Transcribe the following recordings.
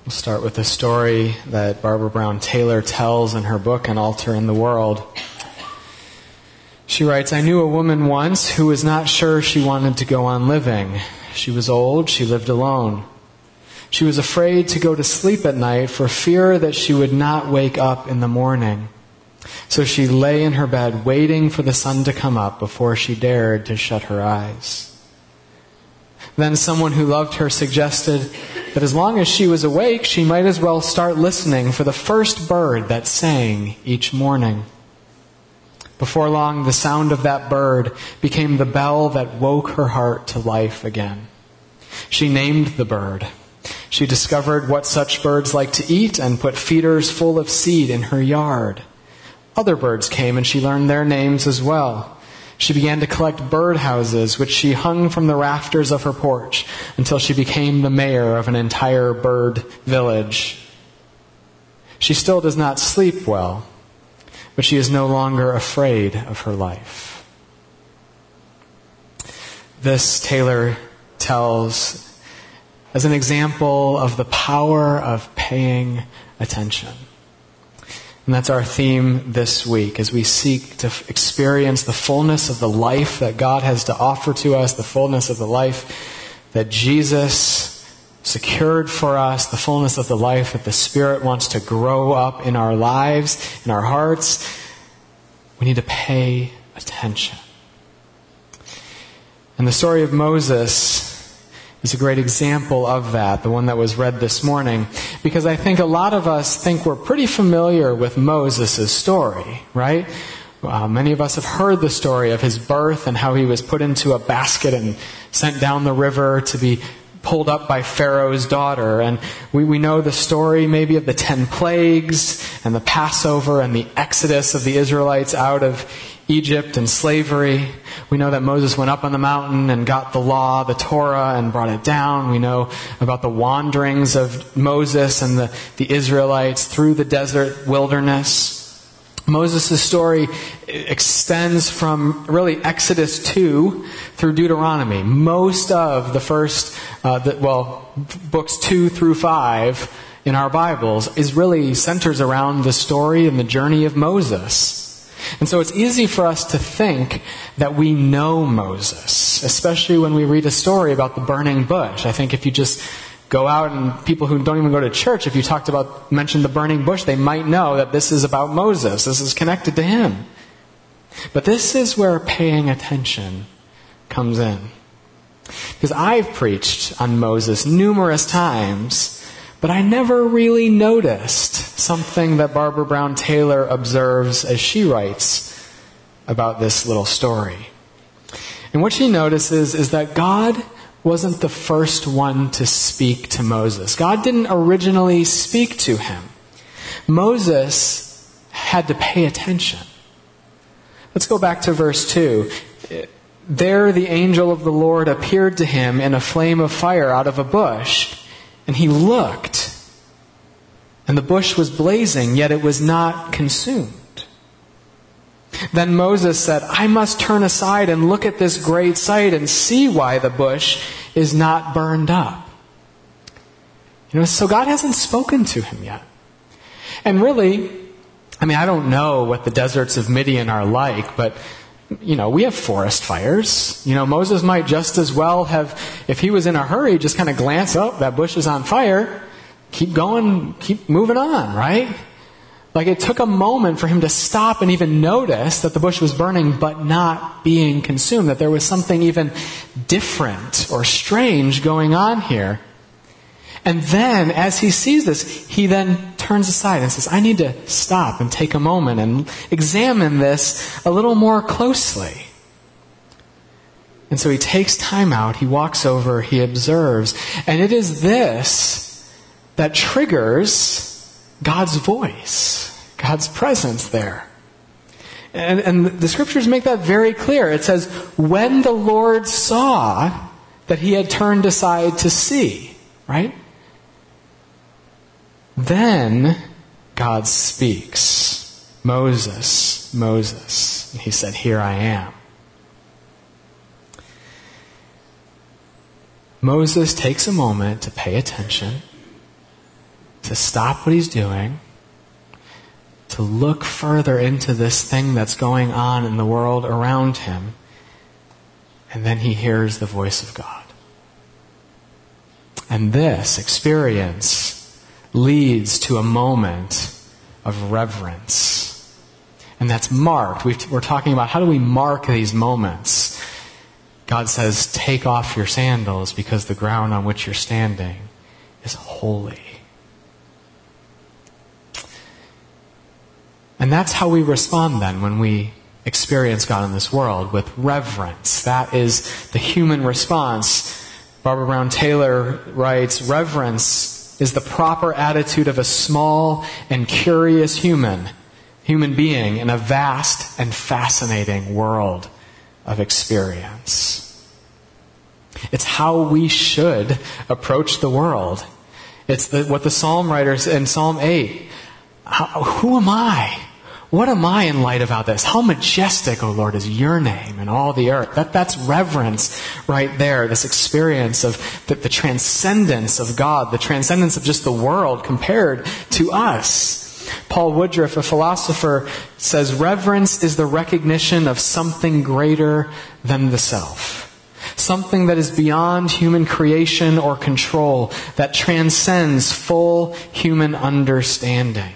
We'll start with a story that Barbara Brown Taylor tells in her book, An Altar in the World. She writes, "I knew a woman once who was not sure she wanted to go on living. She was old, she lived alone. She was afraid to go to sleep at night for fear that she would not wake up in the morning. So she lay in her bed waiting for the sun to come up before she dared to shut her eyes. Then someone who loved her suggested that as long as she was awake, she might as well start listening for the first bird that sang each morning. Before long, the sound of that bird became the bell that woke her heart to life again. She named the bird. She discovered what such birds like to eat and put feeders full of seed in her yard. Other birds came and she learned their names as well. She began to collect birdhouses, which she hung from the rafters of her porch until she became the mayor of an entire bird village. She still does not sleep well, but she is no longer afraid of her life." This Taylor tells as an example of the power of paying attention. And that's our theme this week as we seek to experience the fullness of the life that God has to offer to us, the fullness of the life that Jesus secured for us, the fullness of the life that the Spirit wants to grow up in our lives, in our hearts. We need to pay attention. And the story of Moses is a great example of that, the one that was read this morning, because I think a lot of us think we're pretty familiar with Moses' story, right? Many of us have heard the story of his birth and how he was put into a basket and sent down the river to be pulled up by Pharaoh's daughter. And we know the story maybe of the 10 plagues and the Passover and the exodus of the Israelites out of Egypt and slavery. We know that Moses went up on the mountain and got the law, the Torah, and brought it down. We know about the wanderings of Moses and the Israelites through the desert wilderness. Moses' story extends from really Exodus 2 through Deuteronomy. Most of the first, books 2 through 5 in our Bibles really centers around the story and the journey of Moses. And so it's easy for us to think that we know Moses, especially when we read a story about the burning bush. I think if you just go out and people who don't even go to church, if you mentioned the burning bush, they might know that this is about Moses. This is connected to him. But this is where paying attention comes in. Because I've preached on Moses numerous times, but I never really noticed something that Barbara Brown Taylor observes as she writes about this little story. And what she notices is that God wasn't the first one to speak to Moses. God didn't originally speak to him. Moses had to pay attention. Let's go back to verse 2. There the angel of the Lord appeared to him in a flame of fire out of a bush. And he looked, and the bush was blazing, yet it was not consumed. Then Moses said, "I must turn aside and look at this great sight and see why the bush is not burned up." So God hasn't spoken to him yet. And really, I don't know what the deserts of Midian are like, but we have forest fires. Moses might just as well have, if he was in a hurry, just kind of glance, "Oh, that bush is on fire. Keep going, keep moving on," right? Like it took a moment for him to stop and even notice that the bush was burning but not being consumed, that there was something even different or strange going on here. And then, as he sees this, he then turns aside and says, "I need to stop and take a moment and examine this a little more closely." And so he takes time out, he walks over, he observes, and it is this that triggers God's voice, God's presence there. And the scriptures make that very clear. It says, when the Lord saw that he had turned aside to see, right? Then God speaks, "Moses, Moses." And he said, "Here I am." Moses takes a moment to pay attention. to stop what he's doing, to look further into this thing that's going on in the world around him, and then he hears the voice of God. And this experience leads to a moment of reverence. And that's marked. We're talking about how do we mark these moments. God says, take off your sandals because the ground on which you're standing is holy. And that's how we respond then when we experience God in this world, with reverence. That is the human response. Barbara Brown Taylor writes, reverence is the proper attitude of a small and curious human being in a vast and fascinating world of experience. It's how we should approach the world. It's what the psalm writers in Psalm 8, who am I? What am I in light of all this? How majestic, O Lord, is your name in all the earth. That's reverence right there. This experience of the transcendence of God, the transcendence of just the world compared to us. Paul Woodruff, a philosopher, says reverence is the recognition of something greater than the self. Something that is beyond human creation or control, that transcends full human understanding.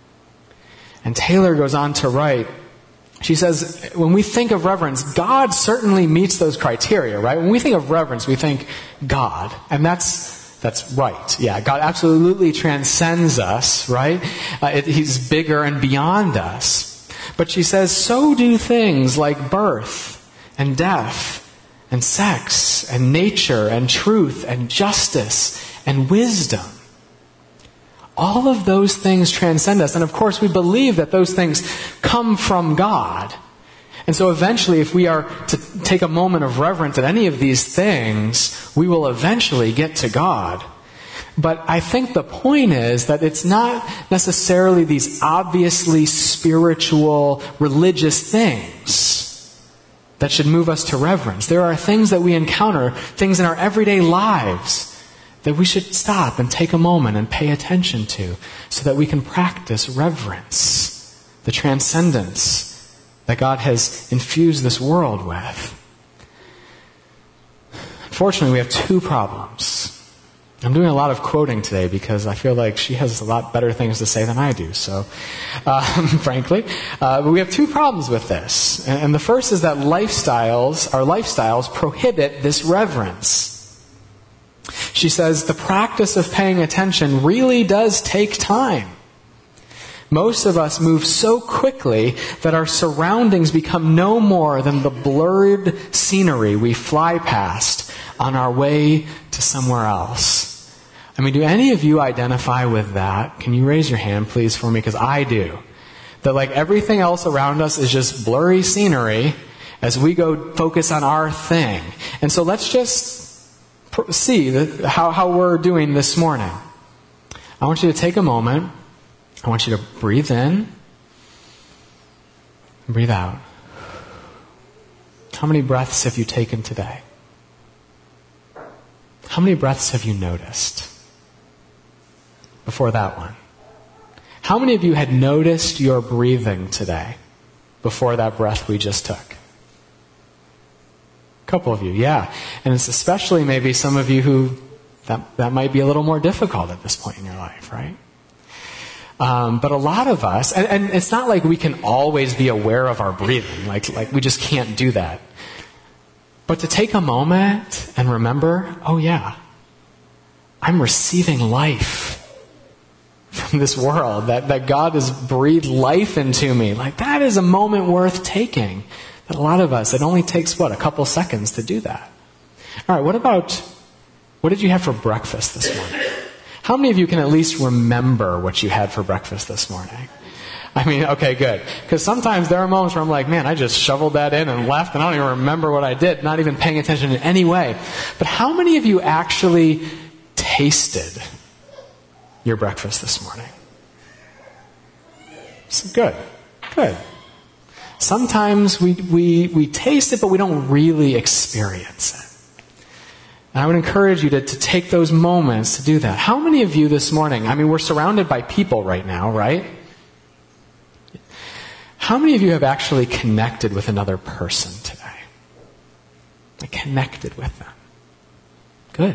And Taylor goes on to write, she says, when we think of reverence, God certainly meets those criteria, right? When we think of reverence, we think God. And that's right. Yeah, God absolutely transcends us, right? He's bigger and beyond us. But she says, so do things like birth and death and sex and nature and truth and justice and wisdom. All of those things transcend us. And of course, we believe that those things come from God. And so eventually, if we are to take a moment of reverence at any of these things, we will eventually get to God. But I think the point is that it's not necessarily these obviously spiritual, religious things that should move us to reverence. There are things that we encounter, things in our everyday lives, that we should stop and take a moment and pay attention to so that we can practice reverence, the transcendence that God has infused this world with. Unfortunately, we have two problems. I'm doing a lot of quoting today because I feel like she has a lot better things to say than I do, so frankly. But we have two problems with this. And the first is that our lifestyles prohibit this reverence. She says, the practice of paying attention really does take time. Most of us move so quickly that our surroundings become no more than the blurred scenery we fly past on our way to somewhere else. I mean, do any of you identify with that? Can you raise your hand, please, for me? Because I do. That like everything else around us is just blurry scenery as we go focus on our thing. And so let's just see how we're doing this morning. I want you to take a moment. I want you to breathe in, breathe out. How many breaths have you taken today? How many breaths have you noticed before that one? How many of you had noticed your breathing today before that breath we just took? A couple of you, yeah. And it's especially maybe some of you who that might be a little more difficult at this point in your life, right? But a lot of us, and it's not like we can always be aware of our breathing, like we just can't do that. But to take a moment and remember, oh yeah, I'm receiving life from this world, that God has breathed life into me. Like that is a moment worth taking. That a lot of us, it only takes, a couple seconds to do that. All right, what did you have for breakfast this morning? How many of you can at least remember what you had for breakfast this morning? I mean, okay, good. Because sometimes there are moments where I'm like, man, I just shoveled that in and left and I don't even remember what I did, not even paying attention in any way. But how many of you actually tasted your breakfast this morning? Good. Sometimes we taste it, but we don't really experience it. And I would encourage you to take those moments to do that. How many of you this morning, we're surrounded by people right now, right? How many of you have actually connected with another person today? Like connected with them. Good.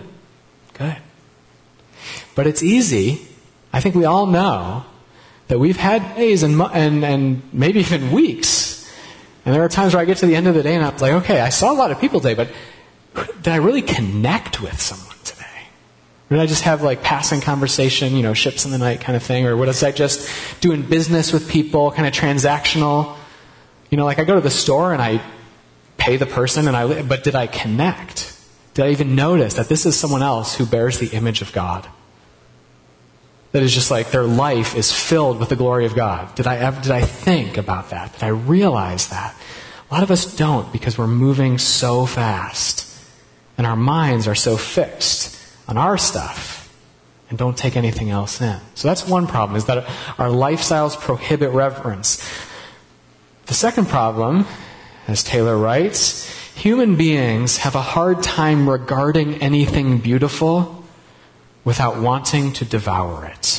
But it's easy. I think we all know that we've had days and maybe even weeks. And there are times where I get to the end of the day and I'm like, okay, I saw a lot of people today, but did I really connect with someone today? Or did I just have like passing conversation, ships in the night kind of thing? Or was I just doing business with people, kind of transactional? Like I go to the store and I pay the person, but did I connect? Did I even notice that this is someone else who bears the image of God? That is just like their life is filled with the glory of God. Did I think about that? Did I realize that? A lot of us don't, because we're moving so fast. And our minds are so fixed on our stuff and don't take anything else in. So that's one problem, is that our lifestyles prohibit reverence. The second problem, as Taylor writes, human beings have a hard time regarding anything beautiful without wanting to devour it.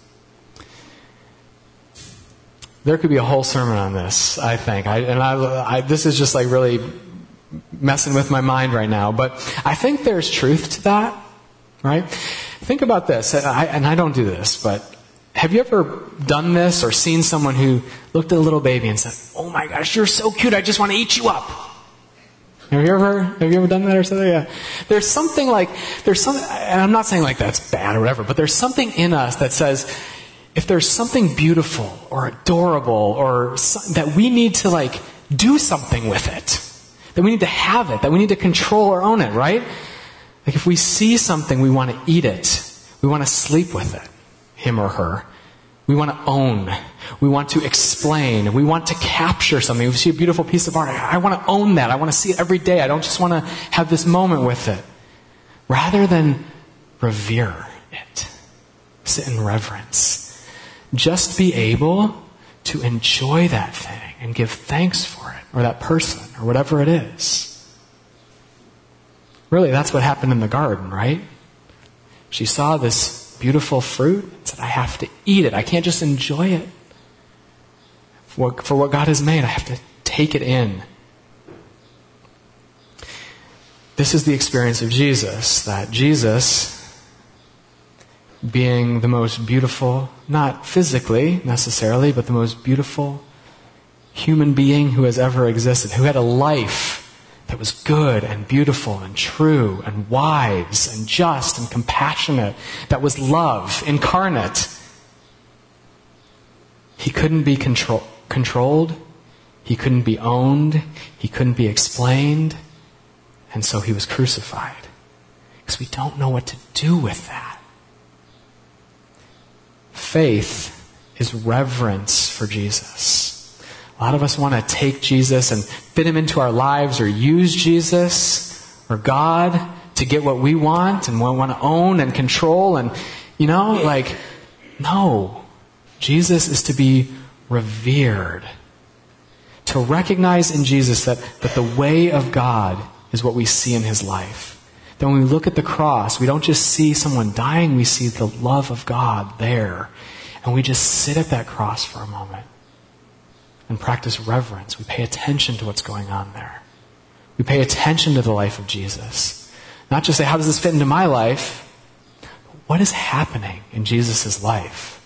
There could be a whole sermon on this, I think. This is just like really messing with my mind right now. But I think there's truth to that, right? Think about this, and I don't do this, but have you ever done this or seen someone who looked at a little baby and said, "Oh my gosh, you're so cute, I just want to eat you up"? Have you ever done that or something? Yeah. There's something, and I'm not saying like that's bad or whatever, but there's something in us that says, if there's something beautiful or adorable or that we need to like do something with it, that we need to have it, that we need to control or own it, right? Like if we see something, we want to eat it. We want to sleep with it, him or her. We want to own. We want to explain. We want to capture something. If we see a beautiful piece of art, I want to own that. I want to see it every day. I don't just want to have this moment with it. Rather than revere it, sit in reverence. Just be able to enjoy that thing and give thanks for it, or that person, or whatever it is. Really, that's what happened in the garden, right? She saw this beautiful fruit and said, I have to eat it. I can't just enjoy it. For what God has made, I have to take it in. This is the experience of Jesus, that Jesus, being the most beautiful, not physically necessarily, but the most beautiful human being who has ever existed, who had a life that was good and beautiful and true and wise and just and compassionate, that was love incarnate. He couldn't be controlled. He couldn't be owned. He couldn't be explained. And so he was crucified. Because we don't know what to do with that. Faith is reverence for Jesus. A lot of us want to take Jesus and fit him into our lives, or use Jesus or God to get what we want, and we want to own and control, and no. Jesus is to be revered. To recognize in Jesus that the way of God is what we see in his life. That when we look at the cross, we don't just see someone dying, we see the love of God there. And we just sit at that cross for a moment and practice reverence. We pay attention to what's going on there. We pay attention to the life of Jesus. Not just say, how does this fit into my life? But what is happening in Jesus' life?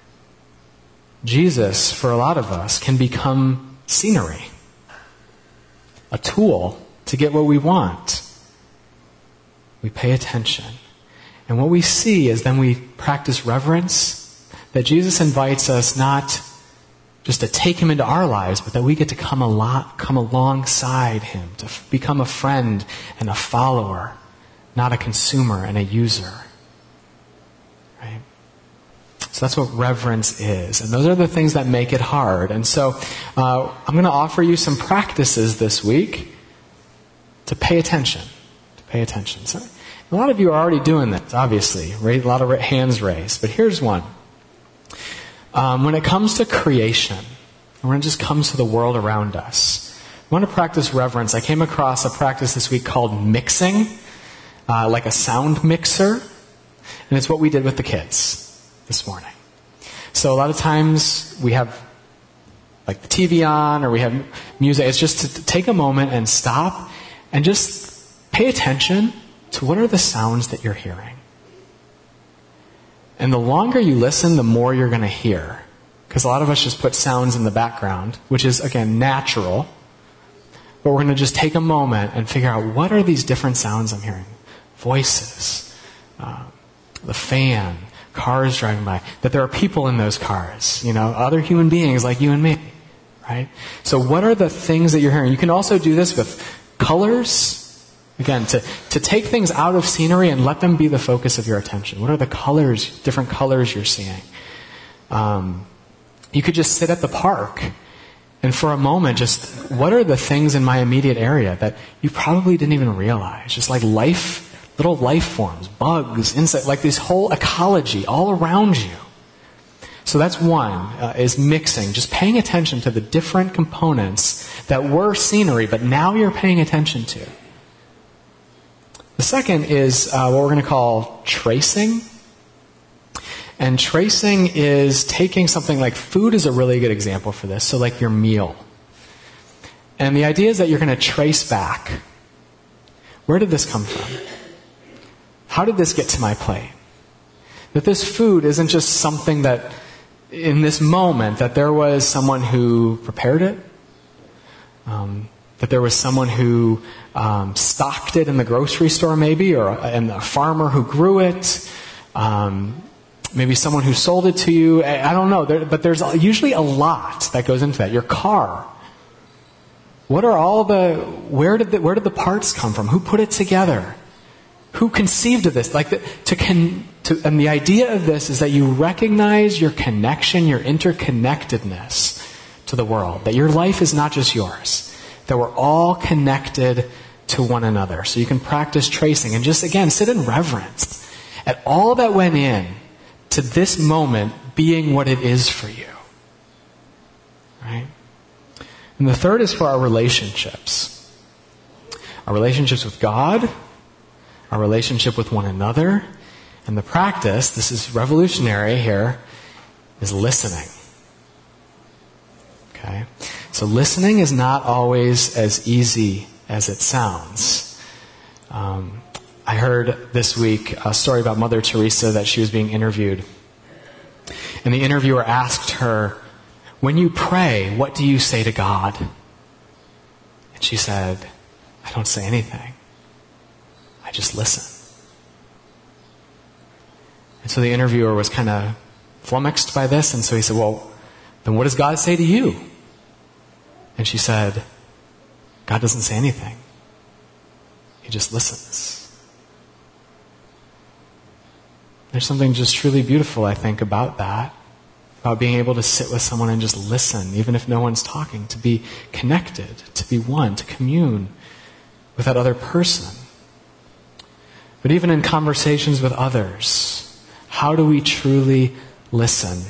Jesus, for a lot of us, can become scenery. A tool to get what we want. We pay attention. And what we see is then we practice reverence, that Jesus invites us not just to take him into our lives, but that we get to come alongside him, to become a friend and a follower, not a consumer and a user. Right? So that's what reverence is. And those are the things that make it hard. And so I'm going to offer you some practices this week to pay attention. So, a lot of you are already doing this, obviously. A lot of hands raised. But here's one. When it comes to creation, when it just comes to the world around us, I want to practice reverence. I came across a practice this week called mixing. like a sound mixer. And it's what we did with the kids this morning. So a lot of times we have like the TV on or we have music. It's just to take a moment and stop and just pay attention to what are the sounds that you're hearing. And the longer you listen, the more you're going to hear. Because a lot of us just put sounds in the background, which is, again, natural. But we're going to just take a moment and figure out what are these different sounds I'm hearing. Voices, the fan, cars driving by, that there are people in those cars, other human beings like you and me, right? So what are the things that you're hearing? You can also do this with colors. Again, to take things out of scenery and let them be the focus of your attention. What are the colors, different colors you're seeing? You could just sit at the park and for a moment just, what are the things in my immediate area that you probably didn't even realize? Just like little life forms, bugs, insects, like this whole ecology all around you. So that's one, is mixing, just paying attention to the different components that were scenery, but now you're paying attention to. The second is what we're going to call tracing. And tracing is taking something like food is a really good example for this. So like your meal. And the idea is that you're going to trace back. Where did this come from? How did this get to my plate? That this food isn't just something that in this moment that there was someone who prepared it. That there was someone who stocked it in the grocery store maybe, and a farmer who grew it. Maybe someone who sold it to you. I don't know. But there's usually a lot that goes into that. Your car. What are where did the parts come from? Who put it together? Who conceived of this? And the idea of this is that you recognize your connection, your interconnectedness to the world. That your life is not just yours. That we're all connected to one another. So you can practice tracing and just, again, sit in reverence at all that went in to this moment being what it is for you. Right? And the third is for our relationships. Our relationships with God, our relationship with one another, and the practice, this is revolutionary here, is listening. Okay? So listening is not always as easy as it sounds. I heard this week a story about Mother Teresa that she was being interviewed. And the interviewer asked her, when you pray, what do you say to God? And she said, I don't say anything. I just listen. And so the interviewer was kind of flummoxed by this. And so he said, well, then what does God say to you? And she said, God doesn't say anything. He just listens. There's something just truly beautiful, I think, about that. About being able to sit with someone and just listen, even if no one's talking. To be connected, to be one, to commune with that other person. But even in conversations with others, how do we truly listen?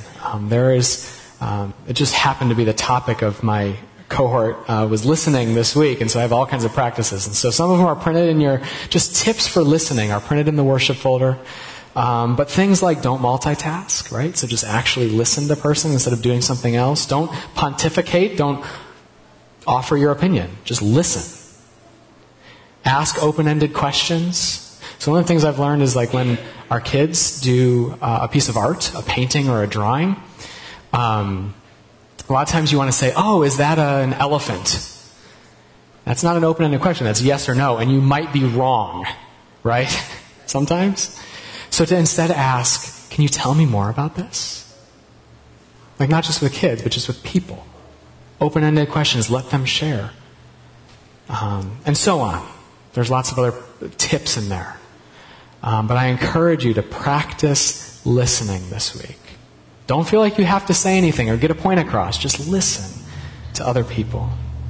It just happened to be the topic of my cohort was listening this week, and so I have all kinds of practices. And so some of them are printed in just tips for listening are printed in the worship folder. But things like don't multitask, right? So just actually listen to the person instead of doing something else. Don't pontificate. Don't offer your opinion. Just listen. Ask open-ended questions. So one of the things I've learned is like when our kids do a piece of art, a painting or a drawing, a lot of times you want to say, oh, is that an elephant? That's not an open-ended question. That's yes or no. And you might be wrong, right? Sometimes. So to instead ask, can you tell me more about this? Like not just with kids, but just with people. Open-ended questions, let them share. And so on. There's lots of other tips in there. But I encourage you to practice listening this week. Don't feel like you have to say anything or get a point across. Just listen to other people.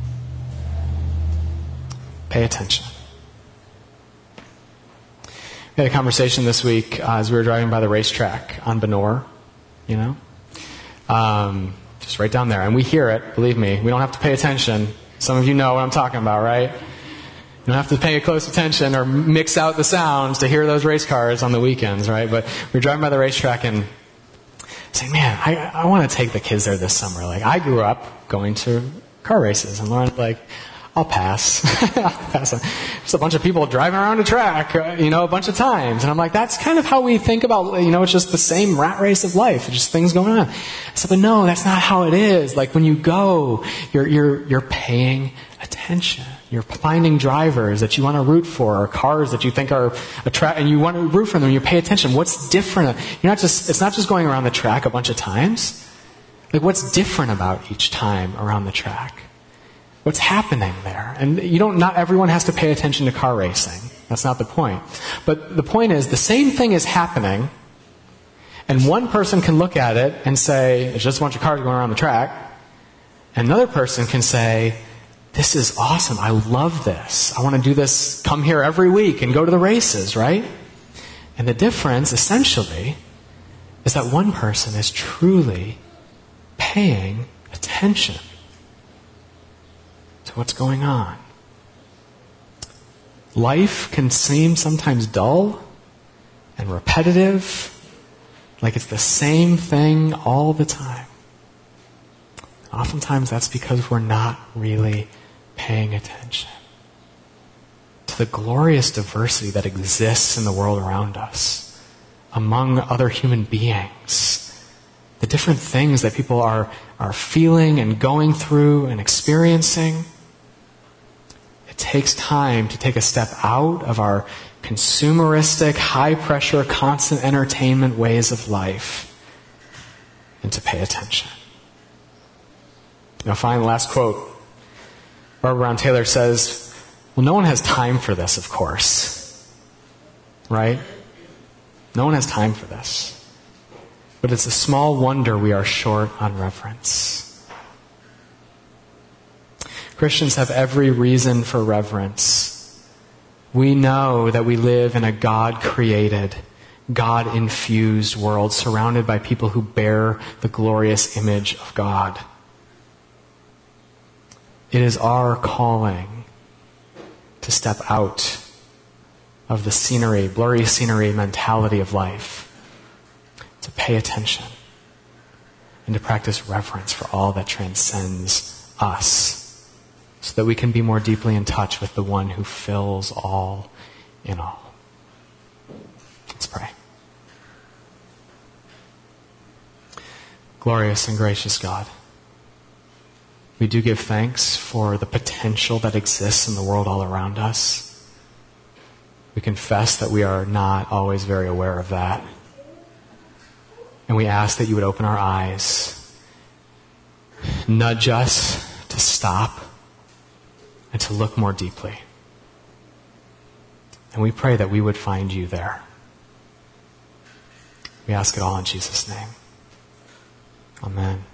Pay attention. We had a conversation this week as we were driving by the racetrack on Benor, just right down there. And we hear it, believe me. We don't have to pay attention. Some of you know what I'm talking about, right? You don't have to pay close attention or mix out the sounds to hear those race cars on the weekends, right? But we're driving by the racetrack and saying, man, I want to take the kids there this summer. Like, I grew up going to car races. And Lauren's like, I'll pass. I'll pass. Just a bunch of people driving around a track, a bunch of times. And I'm like, that's kind of how we think about, it's just the same rat race of life. It's just things going on. I said, but no, that's not how it is. Like, when you go, you're paying attention. You're finding drivers that you want to root for, or cars that you think are and you want to root for them. You pay attention. What's different? It's not just going around the track a bunch of times. Like, what's different about each time around the track? What's happening there? And not everyone has to pay attention to car racing. That's not the point. But the point is, the same thing is happening, and one person can look at it and say, it's just a bunch of cars going around the track. And another person can say, this is awesome. I love this. I want to do this, come here every week and go to the races, right? And the difference, essentially, is that one person is truly paying attention to what's going on. Life can seem sometimes dull and repetitive, like it's the same thing all the time. Oftentimes that's because we're not really paying attention to the glorious diversity that exists in the world around us, among other human beings, the different things that people are feeling and going through and experiencing. It takes time to take a step out of our consumeristic, high-pressure, constant entertainment ways of life and to pay attention. Finally, last quote. Barbara Brown Taylor says, well, no one has time for this, of course. Right? No one has time for this. But it's a small wonder we are short on reverence. Christians have every reason for reverence. We know that we live in a God-created, God-infused world surrounded by people who bear the glorious image of God. It is our calling to step out of the blurry scenery mentality of life, to pay attention, and to practice reverence for all that transcends us, so that we can be more deeply in touch with the one who fills all in all. Let's pray. Glorious and gracious God, we do give thanks for the potential that exists in the world all around us. We confess that we are not always very aware of that. And we ask that you would open our eyes, nudge us to stop and to look more deeply. And we pray that we would find you there. We ask it all in Jesus' name. Amen.